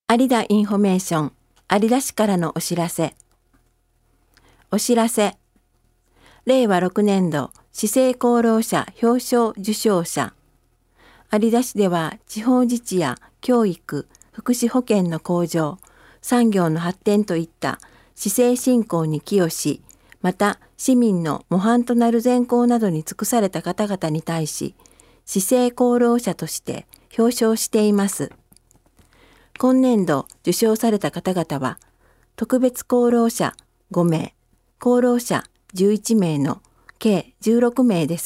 有田インフォメーション、有田市からのお知らせ。お知らせ。令和6年度市政功労者表彰受賞者。有田市では地方自治や教育、福祉保健の向上、産業の発展といった市政振興に寄与し、また市民の模範となる善行などに尽くされた方々に対し、市政功労者として表彰しています。今年度受賞された方々は、特別功労者5名、功労者11名の計16名です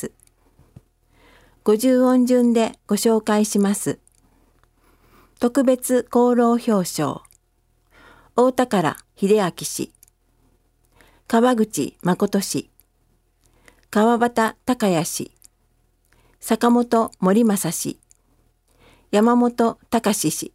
。50音順でご紹介します。特別功労表彰。大田原秀明氏、川口誠氏、川端孝也氏、坂本盛正氏、山本隆氏。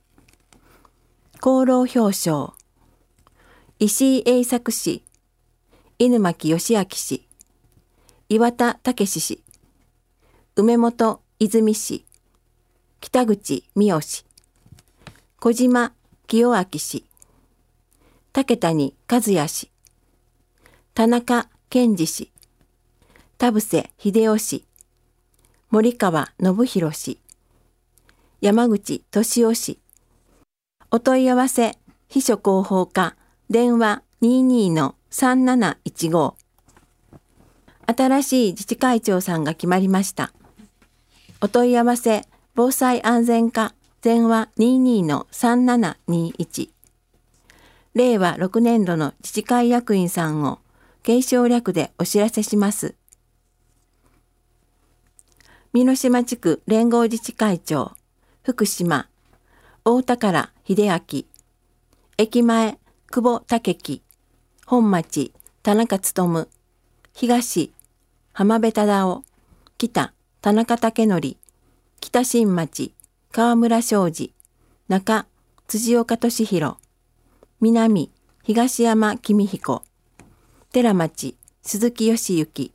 功労表彰。石井栄作氏、犬巻義明氏、岩田武氏、梅本泉氏、北口美代氏、小島清明氏、竹谷和也氏、田中健二氏、田臥秀夫氏、森川信弘氏、山口俊夫氏。お問い合わせ秘書広報課電話 22-3715。新しい自治会長さんが決まりました。お問い合わせ防災安全課電話 22-3721。令和6年度の自治会役員さんを継承略でお知らせします。美濃島地区連合自治会長福島大田原秀明、駅前久保武樹、本町田中勉、東浜辺忠夫、北田中武則、北新町川村昌司、中辻岡俊弘、南東山公彦、寺町鈴木義行。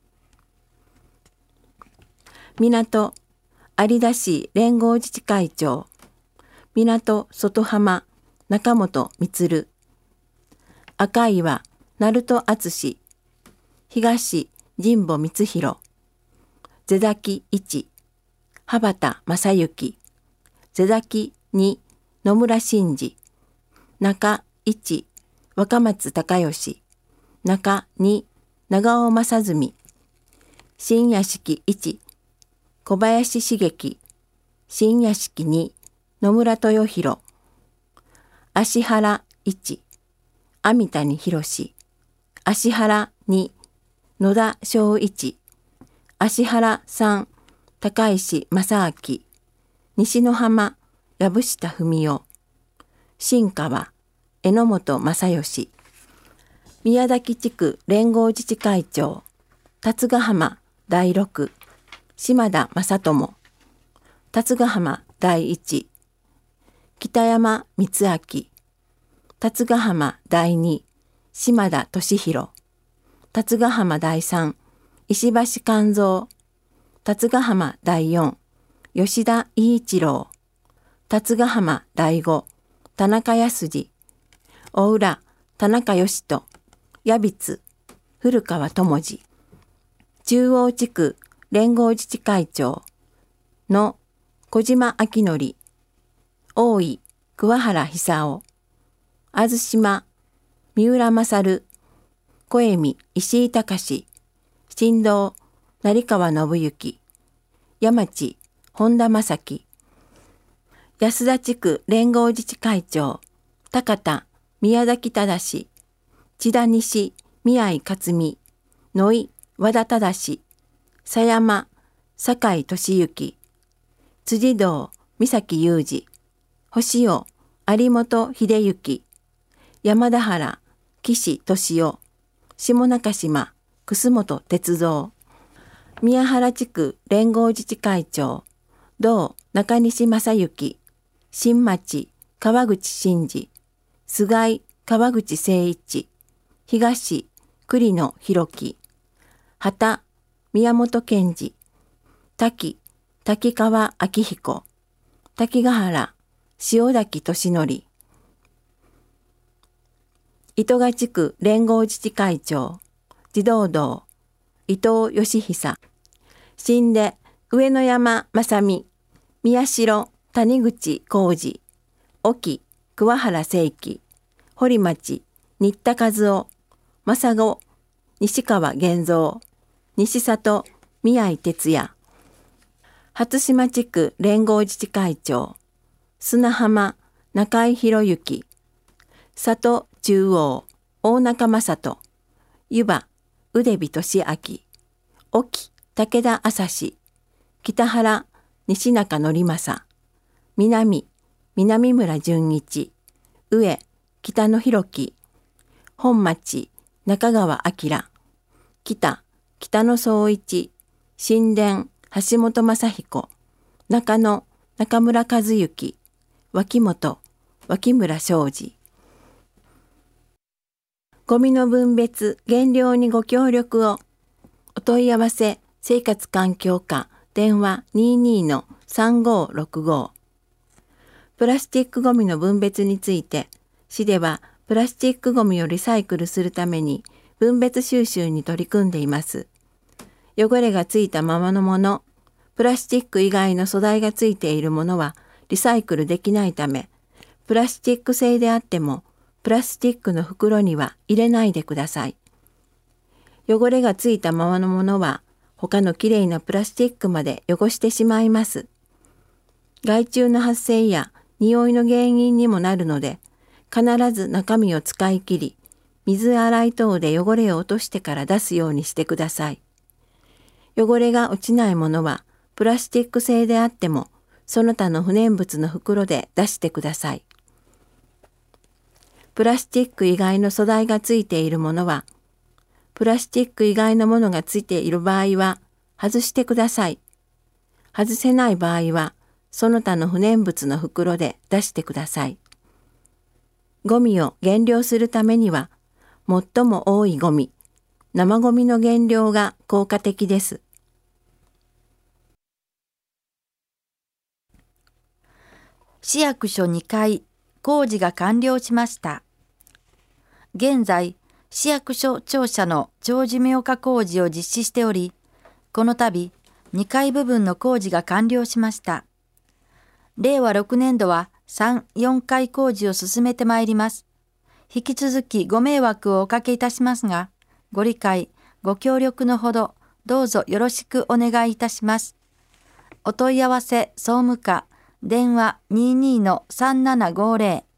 港有田市連合自治会長港外浜中本充、赤岩鳴門敦、東神保光弘、瀬崎一、羽端正幸、瀬崎二、野村真二、中一、若松隆義、中二、長尾正純、新屋敷一、小林茂樹、新屋敷二、野村豊弘、芦原一、網谷博、芦原二、野田正一、芦原三、高石正明、西の浜藪下文夫、新川榎本正義、宮崎地区連合自治会長辰ヶ浜第六、島田正智、辰ヶ浜第一、北山光明、辰ヶ浜第二、島田俊弘、辰ヶ浜第三、石橋勘三、辰ヶ浜第四、吉田伊一郎、辰ヶ浜第五、田中康二、大浦田中義人、矢光古川智次。中央地区連合自治会長の小島明則、大井桑原久夫、吾島三浦勝、小恵美石井隆、新道成川信之、山地本田正樹。安田地区連合自治会長高田宮崎忠、千田西宮井克美、野井和田忠、狭山酒井俊之、辻堂三崎裕二、星尾有本秀之、山田原岸俊夫、下中島楠本哲三。宮原地区連合自治会長同中西正幸、新町川口真二、菅井川口誠一、東栗野博樹、畑宮本健二、滝川明彦、滝ヶ原塩崎俊則。糸賀地区連合自治会長、児童堂、伊藤義久。新出上野山正美、宮代谷口浩二、沖桑原誠樹、堀町新田和夫、正子西川源三、西里宮井哲也。初島地区連合自治会長、砂浜中井博之、里中央大中正人、湯葉腕日俊明、沖武田朝志、北原西中則正、南村淳一、上北野弘樹、本町中川明、北野総一、新田橋本正彦、中野中村和幸、脇本脇村昌司。ゴミの分別減量にご協力を。お問い合わせ生活環境課電話 22-3565。プラスチックゴミの分別について、市ではプラスチックゴミをリサイクルするために分別収集に取り組んでいます。汚れがついたままのもの、プラスチック以外の素材がついているものはリサイクルできないため、プラスチック製であってもプラスチックの袋には入れないでください。汚れがついたままのものは他のきれいなプラスチックまで汚してしまいます。害虫の発生や匂いの原因にもなるので、必ず中身を使い切り、水洗い等で汚れを落としてから出すようにしてください。汚れが落ちないものはプラスチック製であっても、その他の不燃物の袋で出してください。プラスチック以外の素材がついているものは、プラスチック以外のものがついている場合は外してください。外せない場合は、その他の不燃物の袋で出してください。ゴミを減量するためには、最も多いゴミ、生ゴミの減量が効果的です。 市役所2階工事が完了しました。現在、市役所庁舎の長寿命化工事を実施しており、この度、2階部分の工事が完了しました。令和6年度は3、4階工事を進めてまいります。引き続きご迷惑をおかけいたしますが、ご理解、ご協力のほど、どうぞよろしくお願いいたします。お問い合わせ総務課電話 22-3750。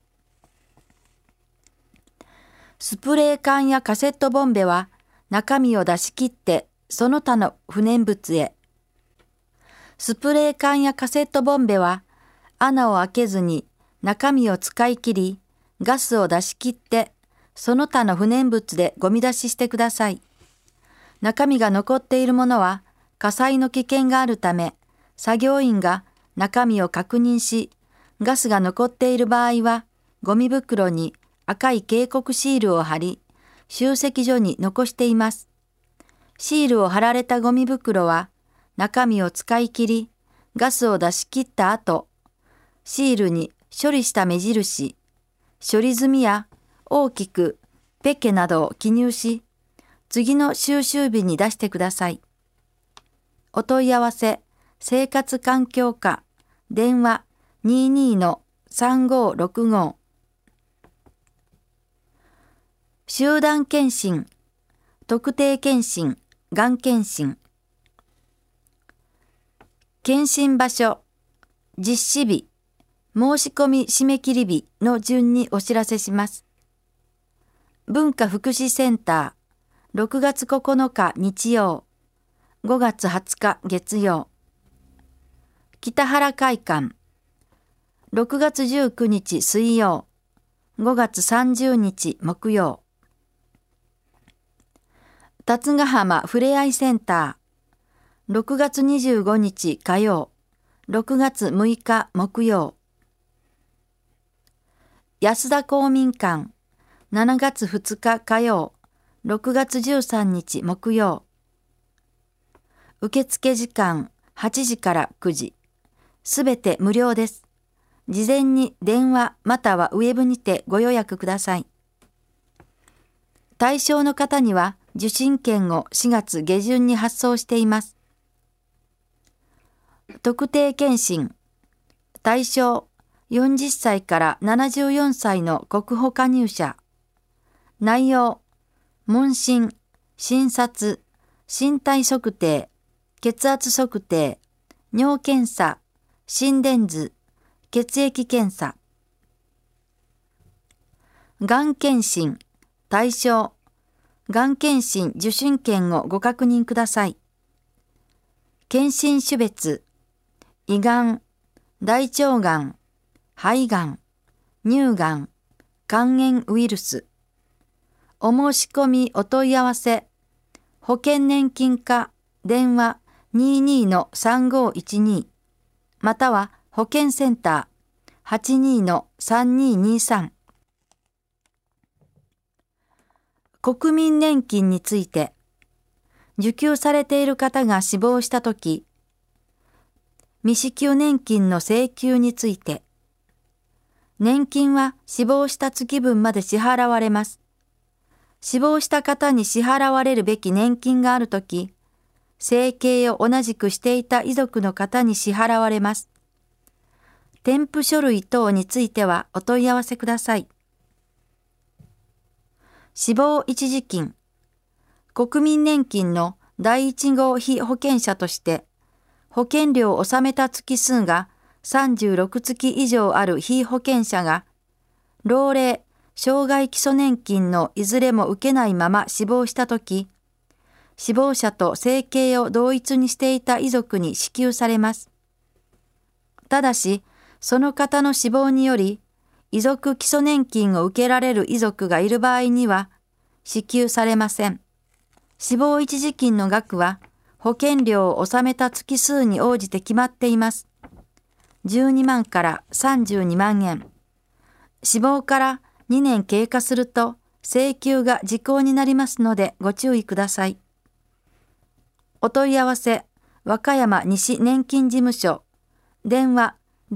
スプレー缶やカセットボンベは中身を出し切ってその他の不燃物へ。スプレー缶やカセットボンベは穴を開けずに中身を使い切り、ガスを出し切ってその他の不燃物でゴミ出ししてください。中身が残っているものは火災の危険があるため、作業員が中身を確認し、ガスが残っている場合は、ゴミ袋に赤い警告シールを貼り、集積所に残しています。シールを貼られたゴミ袋は、中身を使い切り、ガスを出し切った後、シールに処理した目印、処理済みや大きくペケなどを記入し、次の収集日に出してください。お問い合わせ、生活環境課電話 22-3565。集団検診、特定検診、がん検診。検診場所、実施日、申し込み締め切り日の順にお知らせします。文化福祉センター、6月9日日曜、5月20日月曜。北原会館、6月19日水曜、5月30日木曜。辰ヶ浜ふれあいセンター、6月25日火曜、6月6日木曜。安田公民館、7月2日火曜、6月13日木曜。受付時間8時から9時。すべて無料です。 事前に電話またはウェブにてご予約ください。対象の方には受診券を4月下旬に発送しています。特定健診。対象40歳から74歳の国保加入者。内容問診、診察、身体測定、血圧測定、尿検査、心電図、血液検査。がん検診。対象がん検診受診券をご確認ください。検診種別、胃がん、大腸がん、肺がん、乳がん、肝炎ウイルス。お申し込みお問い合わせ、保険年金課電話 22-3512 または保健センター 82-3223。国民年金について、受給されている方が死亡したとき、未支給年金の請求について、年金は死亡した月分まで支払われます。死亡した方に支払われるべき年金があるとき、生計を同じくしていた遺族の方に支払われます。添付書類等についてはお問い合わせください。死亡一時金。国民年金の第一号被保険者として、保険料を納めた月数が36月以上ある被保険者が、老齢、障害基礎年金のいずれも受けないまま死亡したとき、死亡者と生計を同一にしていた遺族に支給されます。ただし、その方の死亡により、遺族基礎年金を受けられる遺族がいる場合には、支給されません。死亡一時金の額は、保険料を納めた月数に応じて決まっています。12万から32万円。死亡から2年経過すると、請求が時効になりますのでご注意ください。お問い合わせ、和歌山西年金事務所、電話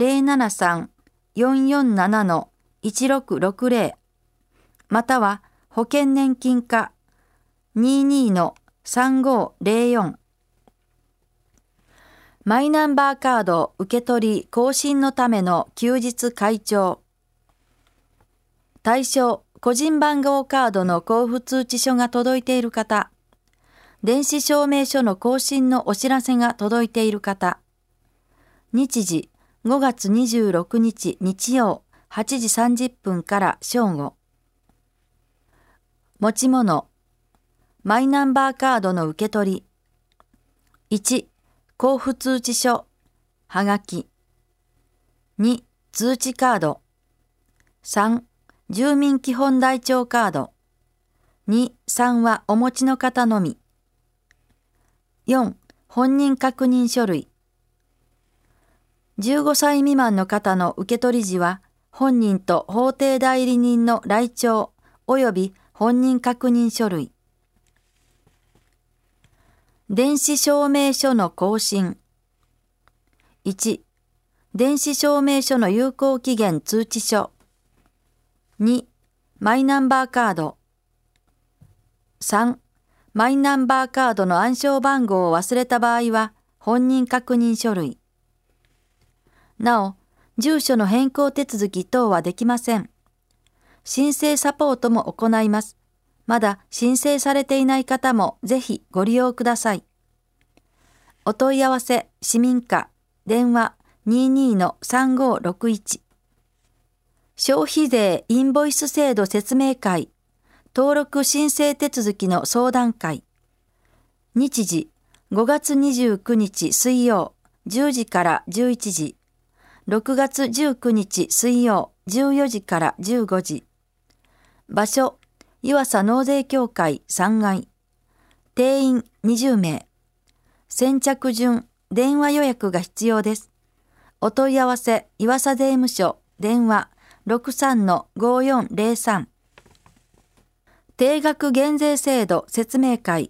073-447-1660、または保険年金課 22-3504。マイナンバーカード受け取り更新のための休日開帳。対象、個人番号カードの交付通知書が届いている方、電子証明書の更新のお知らせが届いている方、日時5月26日日曜8時30分から正午。持ち物、マイナンバーカードの受け取り。1、交付通知書、はがき。2、通知カード。3、住民基本台帳カード。2、3はお持ちの方のみ。4、本人確認書類。15歳未満の方の受け取り時は、本人と法定代理人の来庁及び本人確認書類。電子証明書の更新。1、電子証明書の有効期限通知書。2、マイナンバーカード。3、マイナンバーカードの暗証番号を忘れた場合は本人確認書類。なお、住所の変更手続き等はできません。申請サポートも行います。まだ申請されていない方もぜひご利用ください。お問い合わせ、市民課、電話 22-3561。消費税インボイス制度説明会、登録申請手続きの相談会。日時、5月29日水曜、10時から11時。6月19日水曜、14時から15時。場所、湯浅納税協会3階。定員20名。先着順、電話予約が必要です。お問い合わせ、湯浅税務署、電話 63-5403。定額減税制度説明会。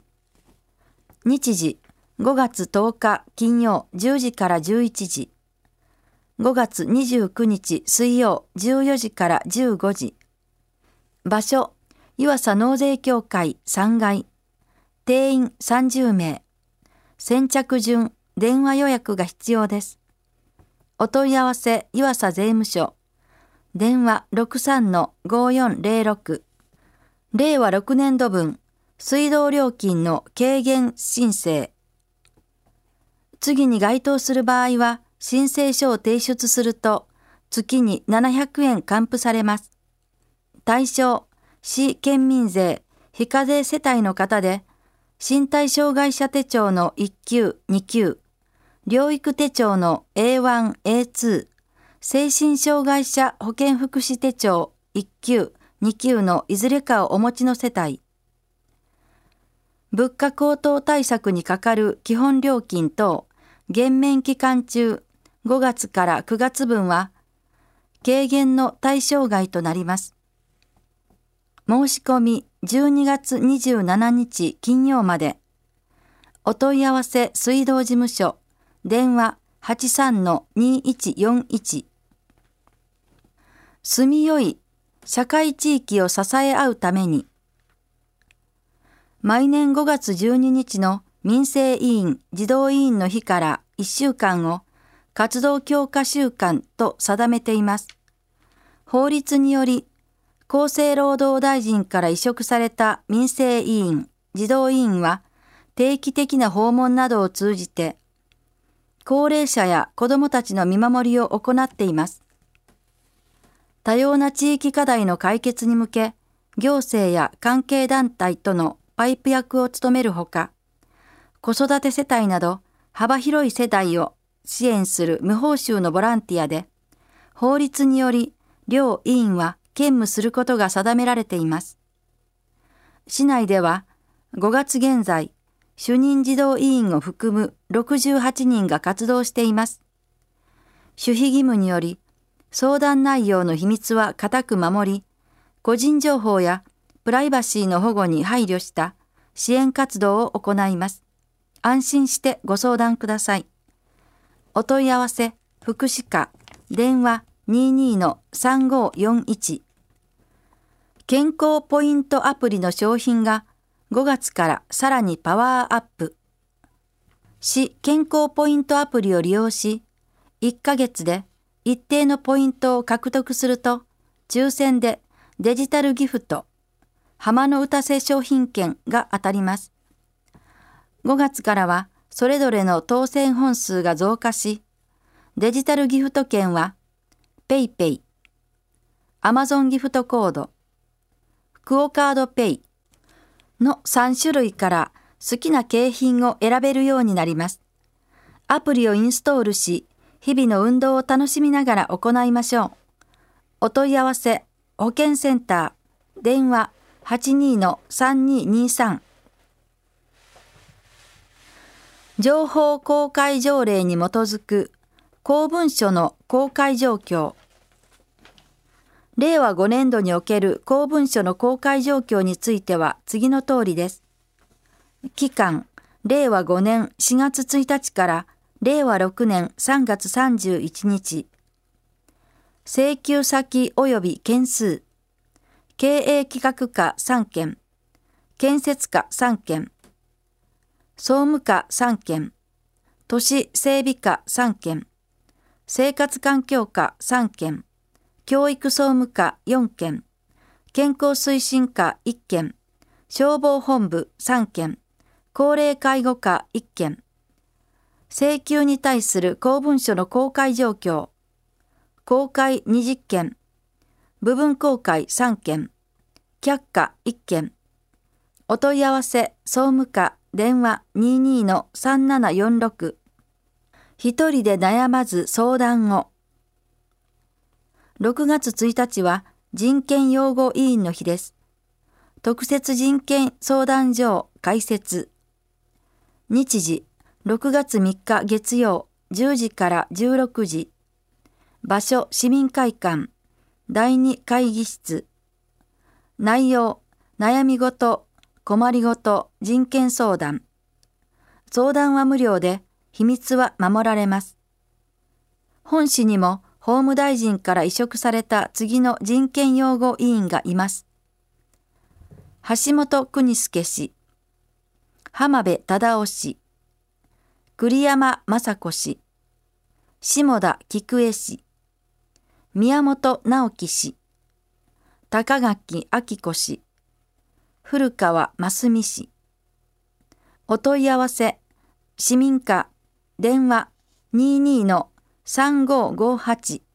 日時、5月10日金曜10時から11時。 5月29日水曜14時から15時。場所、湯浅納税協会3階。定員30名。先着順、電話予約が必要です。お問い合わせ、湯浅税務署。電話 63-5406。令和6年度分、水道料金の軽減申請。次に該当する場合は、申請書を提出すると、月に700円還付されます。対象、市県民税、非課税世帯の方で、身体障害者手帳の1級、2級、療育手帳の A1、A2、精神障害者保健福祉手帳1級、2級のいずれかをお持ちの世帯。物価高騰対策にかかる基本料金等、減免期間中5月から9月分は、軽減の対象外となります。申し込み12月27日金曜まで。お問い合わせ水道事務所、電話 83-2141。住みよい社会地域を支え合うために。毎年5月12日の民生委員・児童委員の日から1週間を活動強化週間と定めています。法律により、厚生労働大臣から委嘱された民生委員・児童委員は定期的な訪問などを通じて、高齢者や子どもたちの見守りを行っています。多様な地域課題の解決に向け、行政や関係団体とのパイプ役を務めるほか、子育て世帯など幅広い世代を支援する無報酬のボランティアで、法律により両委員は兼務することが定められています。市内では5月現在、主任児童委員を含む68人が活動しています。守秘義務により、相談内容の秘密は固く守り、個人情報やプライバシーの保護に配慮した支援活動を行います。安心してご相談ください。お問い合わせ、福祉課、電話 22-3541。健康ポイントアプリの商品が5月からさらにパワーアップ。市健康ポイントアプリを利用し、1ヶ月で一定のポイントを獲得すると、抽選でデジタルギフト、浜の歌製商品券が当たります。5月からはそれぞれの当選本数が増加し、デジタルギフト券は、PayPay、Amazon ギフトコード、クオカードペイの3種類から好きな景品を選べるようになります。アプリをインストールし、日々の運動を楽しみながら行いましょう。お問い合わせ、保健センター、電話 82-3223。情報公開条例に基づく公文書の公開状況。令和5年度における公文書の公開状況については次の通りです。期間、令和5年4月1日から令和6年3月31日。請求先及び件数。経営企画課3件。建設課3件。総務課3件。都市整備課3件。生活環境課3件。教育総務課4件。健康推進課1件。消防本部3件。高齢介護課1件。請求に対する公文書の公開状況。公開20件。部分公開3件。却下1件。お問い合わせ総務課電話 22-3746。一人で悩まず相談を。6月1日は人権擁護委員の日です。特設人権相談所開設。日時、6月3日月曜10時から16時。場所、市民会館。第2会議室。内容、悩み事、困りごと、人権相談。相談は無料で、秘密は守られます。 本市にも法務大臣から委嘱された次の人権擁護委員がいます。橋本邦介氏、浜辺忠夫氏、栗山雅子氏、下田菊江氏、宮本直樹氏、高垣明子氏、古川真澄氏。お問い合わせ、市民課、電話22-3558